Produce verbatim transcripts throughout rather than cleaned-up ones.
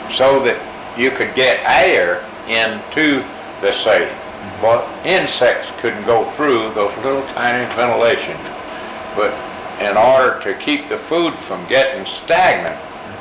so that you could get air into the safe. Well, insects couldn't go through those little tiny ventilations, but in order to keep the food from getting stagnant,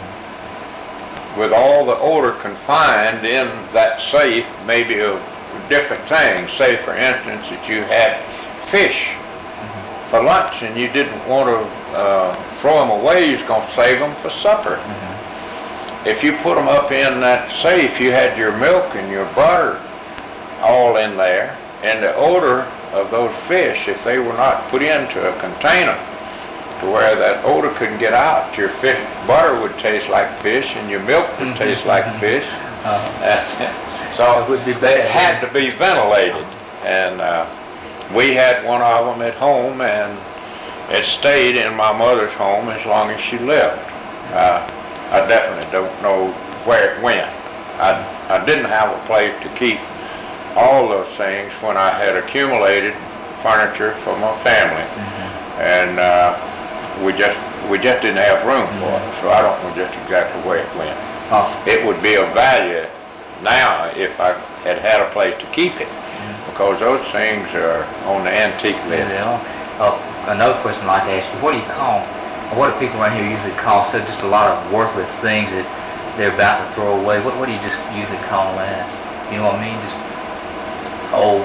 with all the odor confined in that safe, maybe of different things. Say, for instance, that you had fish mm-hmm. for lunch and you didn't want to uh, throw them away, you're going to save them for supper. Mm-hmm. If you put them up in that safe, you had your milk and your butter all in there, and the odor of those fish, if they were not put into a container to where that odor couldn't get out, your fish butter would taste like fish and your milk would taste like fish. Uh, so it would be bad. It had to be ventilated, and uh, we had one of them at home, and it stayed in my mother's home as long as she lived. Uh, I definitely don't know where it went. I, I didn't have a place to keep all those things when I had accumulated furniture for my family, mm-hmm. and uh, we just we just didn't have room for it. So I don't know just exactly where it went. Oh. It would be of value now if I had had a place to keep it, mm-hmm. because those things are on the antique list. Yeah, they are. Uh, another question I'd like to ask you: what do you call? What do people around here usually call? So just a lot of worthless things that they're about to throw away. What what do you just usually call that? You know what I mean? Just old.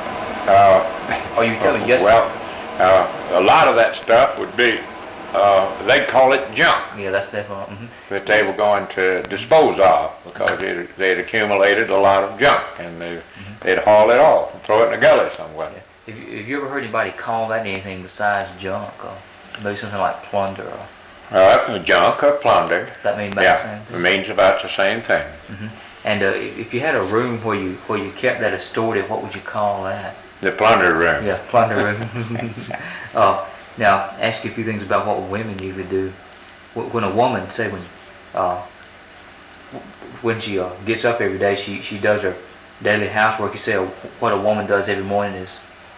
Uh, oh, you tell me yes. Well, uh, a lot of that stuff would be. Uh, they'd call it junk. Yeah, that's definitely. Mm-hmm. That they were going to dispose of because they'd, they'd accumulated a lot of junk, and they, mm-hmm. they'd haul it off and throw it in a gully somewhere. Yeah. Have, you, have you ever heard anybody call that anything besides junk, or maybe something like plunder? Or uh, junk or plunder. That means about yeah, the same thing? It means about the same thing. Mm-hmm. And uh, if you had a room where you where you kept that or stored it, what would you call that? The plunder room. Yeah, plunder room. uh, Now, ask you a few things about what women usually do. When a woman, say when uh, when she uh, gets up every day, she, she does her daily housework. You say what a woman does every morning is?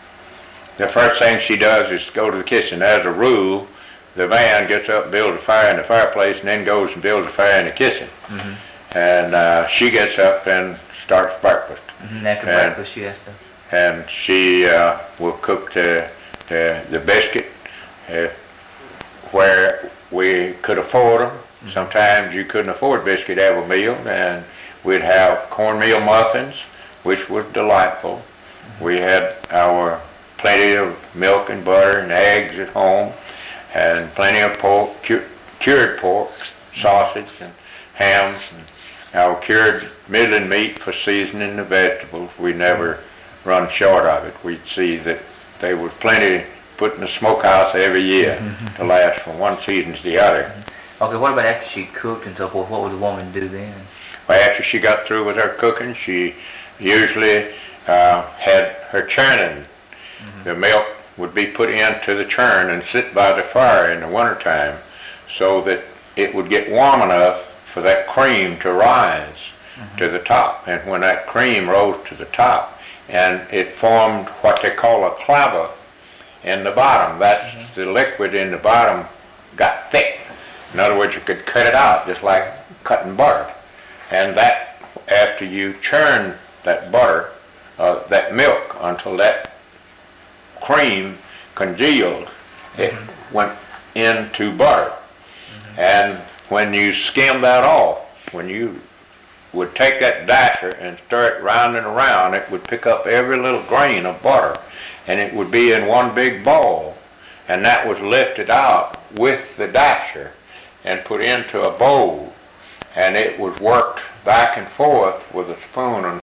The first thing she does is go to the kitchen. As a rule, the man gets up, builds a fire in the fireplace, and then goes and builds a fire in the kitchen. Mm-hmm. And uh, she gets up and starts breakfast. Mm-hmm. After and, breakfast, she has to. And she uh, will cook the, the, the biscuit. Uh, where we could afford them. Mm-hmm. Sometimes you couldn't afford biscuit every meal, and we'd have cornmeal muffins, which was delightful. Mm-hmm. We had our plenty of milk and butter and eggs at home, and plenty of pork, cu- cured pork, sausage and ham, and our cured middling meat for seasoning the vegetables. We never run short of it. We'd see that there was plenty put in the smokehouse every year to last from one season to the other. Okay, what about after she cooked and so forth? What would the woman do then? Well, after she got through with her cooking, she usually uh, had her churning. Mm-hmm. The milk would be put into the churn and sit by the fire in the wintertime so that it would get warm enough for that cream to rise mm-hmm. to the top. And when that cream rose to the top, and it formed what they call a clabber in the bottom. That's mm-hmm. the liquid in the bottom got thick. In other words, you could cut it out just like cutting butter. And that, after you churn that butter, uh, that milk, until that cream congealed, mm-hmm. it went into butter. Mm-hmm. And when you skim that off, when you would take that dasher and stir it round and around, it would pick up every little grain of butter, and it would be in one big ball, and that was lifted out with the dasher and put into a bowl, and it was worked back and forth with a spoon